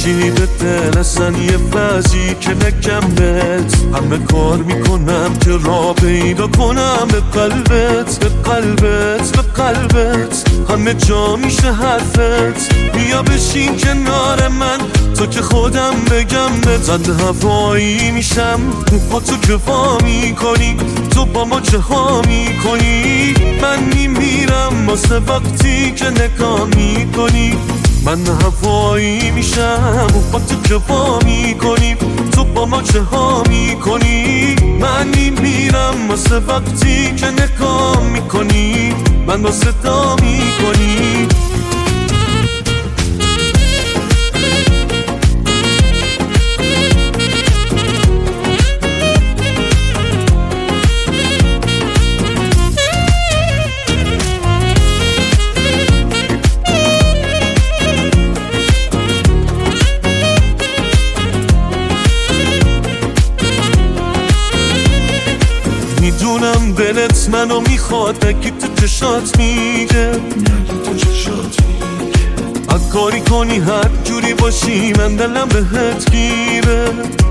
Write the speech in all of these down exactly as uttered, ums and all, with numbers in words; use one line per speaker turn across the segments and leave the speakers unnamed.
نشینی به دل اصلا یه وضعی که نگمت همه کار میکنم که را پیدا کنم به قلبت به قلبت به قلبت همه جا میشه حرفت بیا بشین کنار من تو که خودم بگم به زد هوایی میشم با تو که وا میکنی تو با ما چه ها میکنی من میمیرم واسه وقتی که نگاه میکنی من هوایی میشم با تو که وا میکنی تو با ما چه ها میکنی من میمیرم واسه وقتی که نگاه میکنی من با صدا میکنی میدونم دلت منو میخواد نگی تو چشات میگه اگه کاری کنی هر جوری باشی من دلم بهت گیره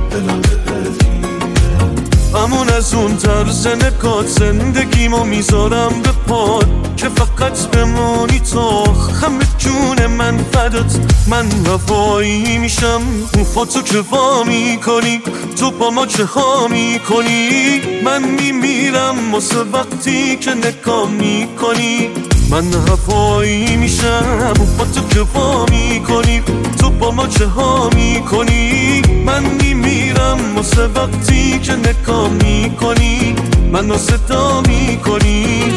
همون از اون طرز نگات زندگیمو میذارم به پاد که فقط بمونی تو همه جون من فدات من هوایی میشم با تو که وا میکنی تو با ما چه ها میکنی من میمیرم واسه وقتی که نگاه میکنی من هوایی میشم با تو که وا میکنی تو با ما چه ها میکنی من میمیرم واسه وقتی که نگاه میکنی منو صدا میکنی